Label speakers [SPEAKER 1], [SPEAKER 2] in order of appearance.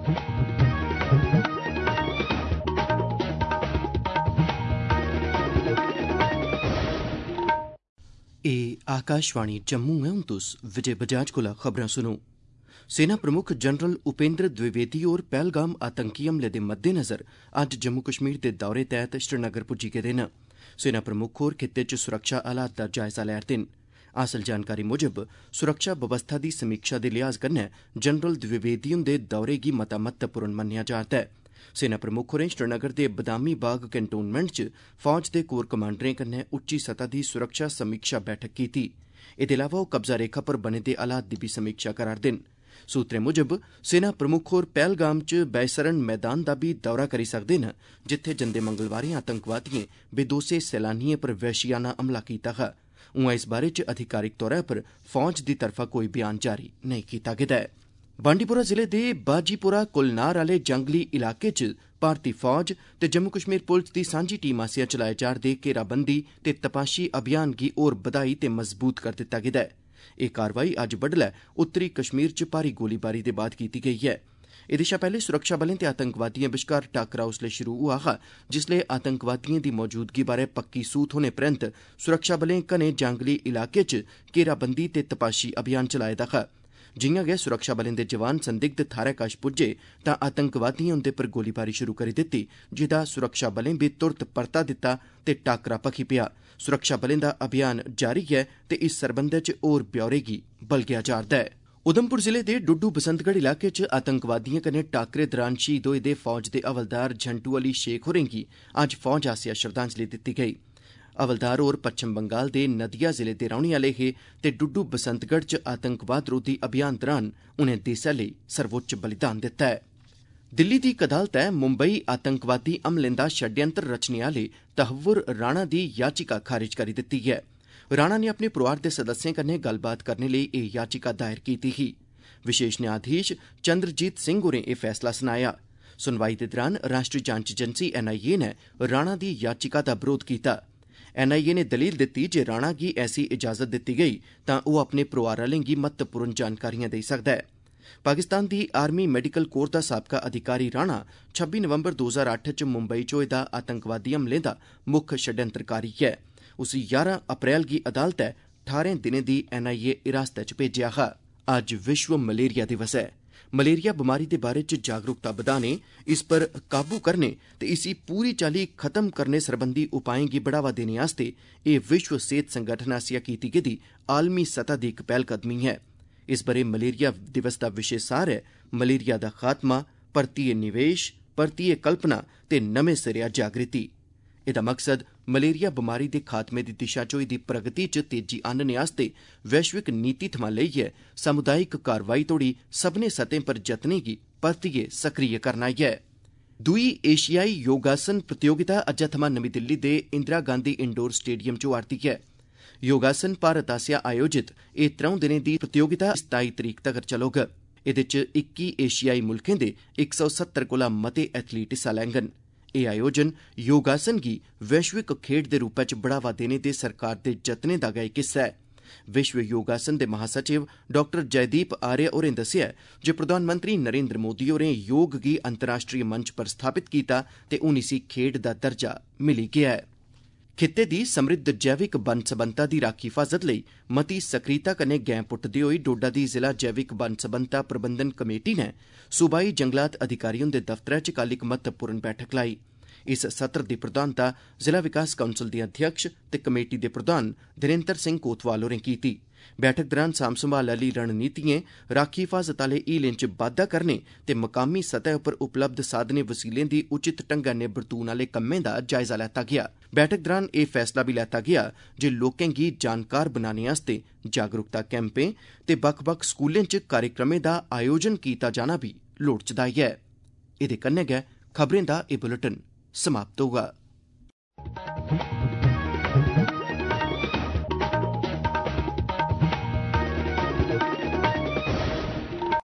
[SPEAKER 1] आकाशवाणी जम्मू है। हूं तुस विजय बजाज कोला खबरां सुनो। सेना प्रमुख जनरल उपेंद्र द्विवेदी होर पहलगाम आतंकी हमले दे मद्देनज़र अज्ज जम्मू कश्मीर दे दौरे तैह्त श्रीनगर पुज्जी गेदे न। सेना प्रमुख होर खित्ते च सुरक्षा हालात दा जायजा लै'रदे न। हासल जानकारी मुजब सुरक्षा बवस्था दी समीक्षा दे लिहाज कन्नै जनरल द्विवेदी हुंदे दौरे गी मता महत्वपूर्ण मन्नेआ जा'रदा ऐ। सेना प्रमुख होरें श्रीनगर दे बदामी बाग कैंटोनमेंट च फौज दे कोर कमांडरें कन्नै उच्ची सतह दी सुरक्षा समीक्षा बैठक कीती। एह्दे अलावा ओह् कब्जा रेखा पर बने दे हालात दी बी समीक्षा करा'रदे न। सूत्रें मुजब सेना प्रमुख होर पहलगाम च बैसरण मैदान दा बी दौरा करी सकदे न, जित्थे जंदे मंगलवारें आतंकवादिएं बेदोसे सैलानिएं पर वैशियाना हमला कीता हा। उआं इस बारे च अधिकारिक तौरा पर फौज दी तरफा कोई बयान जारी नेईं कीता गेदा ऐ। बांडीपोरा जिले दे बाजीपुरा कुलनार आह्ले जंगली इलाके च भारती फौज ते जम्मू कश्मीर पुलस दी सांझी टीम आसेआ चलाए जा'रदे घेराबंदी ते तपाशी अभियान गी होर बधाई ते मजबूत करी दित्ता गेदा ऐ। एह् कार्रवाई अज्ज बड्डलै उत्तरी कश्मीर च भारी गोलीबारी दे बाद कीती गेई ऐ। एह्दे शा पैह्ले सुरक्षाबलें ते आतंकवादिएं बश्कार टाकरा उसलै शुरू होआ हा जिसलै आतंकवादिएं दी मौजूदगी बारै पक्की सूह थ्होने परैंत सुरक्षाबलें घने जंगली इलाके च घेराबंदी ते तपाशी अभियान चलाए दा हा। जिआं गै सुरक्षाबलें दे जवान संदिग्ध थाह्रै कश पुज्जे तां आतंकवादिएं उंदे पर गोलीबारी शुरू करी दित्ती, जेह्दा सुरक्षाबलें बी तुरत परता दित्ता ते टाकरा भखी पेआ। सुरक्षाबलें दा अभियान जारी ऐ ते इस सरबंधै च होर ब्यौरे गी बलगेआ जा'रदा ऐ। उधमपुर जिले दे डुड्डू बसंतगढ़ इलाके च आतंकवादिएं कन्नै टाकरे दौरान शहीद होए दे फौज दे हवलदार झंटू अली शेख होरें गी अज्ज फौज आसेआ श्रद्धांजलि दित्ती गेई। हवलदार होर पच्छम बंगाल दे नदिया जिले दे रौह्ने आह्ले हे ते डुड्डू बसंतगढ़ च आतंकवाद रोधी अभियान दौरान उनें देसै लेई सर्वोच्च बलिदान दित्ता ऐ। दिल्ली दी इक अदालतै मुंबई आतंकवादी हमलें दा षड्यंत्र रचने आह्ले तहव्वुर राणा दी याचिका खारिज करी दित्ती ऐ। राणा ने अपने परोआर दे सदस्यें कन्नै गल्लबात करने लेई एह् याचिका दायर कीती ही। विशेष न्यायाधीश चंद्रजीत सिंह होरें एह् फैसला सनाया। सुनवाई दे दौरान राष्ट्री जांच एजेंसी NIA ने राणा दी याचिका दा बरोध कीता। NIA ने दलील दित्ती जे राणा गी ऐसी इजाजत दित्ती गेई तां ओह् अपने परोआर आह्लें गी महत्वपूर्ण जानकारियां देई सकदा ऐ। पाकिस्तान दी आर्मी मैडिकल कोर दा साबका अधिकारी राणा 26 नवंबर 2008 च मुंबई च होए दा आतंकवादी हमलें दा मुक्ख षड्यंत्रकारी ऐ। उसी 11 अप्रैल गी अदालतै 18 दिनें दी NIA हिरासतै च भेजेआ हा। अज्ज विश्व मलेरिया दिवस ऐ। मलेरिया बमारी दे बारे च जागरूकता बधाने, इस पर काबू करने ते इसी पूरी चाल्ली खत्म करने सरबंधी उपाएं गी बढ़ावा देने आस्तै एह् विश्व सेहत संगठन आसेआ कीती गेदी आलमी सतह दी इक पैह्लकदमी ऐ। इस ब'रे मलेरिया दिवस दा विशे सार ऐ मलेरिया दा खात्मा, परतियै निवेश, परतियै कल्पना ते नमें सिरेआ जागृति। एह्दा मकसद मलेरिया बमारी दे खात्मे दी दिशा च होई दी प्रगति च तेजी आह्नने आस्तै वैश्विक नीति थमां लेइयै समुदायिक कार्रवाई तोड़ी सभनें सतहें पर जतनें गी परतियै सक्रिय करना ऐ। दूई एशियाई योगासन प्रतियोगिता अज्जै थमां नमीं दिल्ली दे इंदिरा गांधी इंडोर स्टेडियम च होआ'रदी ऐ। योगासन भारत आसेआ आयोजित एह् 3 दिनें दी प्रतियोगिता 27 तरीक तगर चलोग। एह्दे च 21 एशियाई मुल्खें दे 170 कोला मते एथलीट हिस्सा लैङन। एह् आयोजन योगासन गी वैश्विक खेड्ड दे रूपै च बढ़ावा देने दे सरकार दे जतनें दा गै इक हिस्सा ऐ। विश्व योगासन दे महासचिव डॉ जयदीप आर्य होरें दस्सेआ जे प्रधानमंत्री नरेंद्र मोदी होरें योग गी अंतर्राष्ट्रीय मंच पर स्थापित कीता ते हून इसी खेड्ड दा दर्जा मिली गेआ ऐ। खित्ते दी समृद्ध जैविक बन्न-सबन्नता दी राखी हिफाजत लेई मती सक्रियता कन्नै गैं पुट्टदे होई डोडा दी जिला जैविक बन्न-सबन्नता प्रबंधन कमेटी ने सूबाई जंगलात अधिकारी हुंदे दफ्तरै च कल इक महत्वपूर्ण बैठक लाई। इस सत्र दी प्रधानता जिला विकास काउंसल दे अध्यक्ष ते कमेटी दे प्रधान धीरेन्द्र सिंह कोतवाल होरें कीती। बैठक दौरान साम्भ संभाल आह्ली रणनीतिएं, राखी हिफाजत आह्ले हीलें च बाद्दा करने ते मकामी सतह उप्पर उपलब्ध साधनें वसीलें दी उचित ढंगै नै बरतून आह्ले कम्में दा जायजा लैता गेआ। बैठक दौरान एह् फैसला बी लैता गेआ जे लोकें गी जानकार बनाने आस्तै जागरूकता कैंपें ते बक्ख-बक्ख स्कूलें च कार्यक्रमें दा आयोजन कीता जाना बी लोड़चदा ऐ। एह्दे कन्नै गै खबरें दा एह् बुलेटिन समाप्त होगा।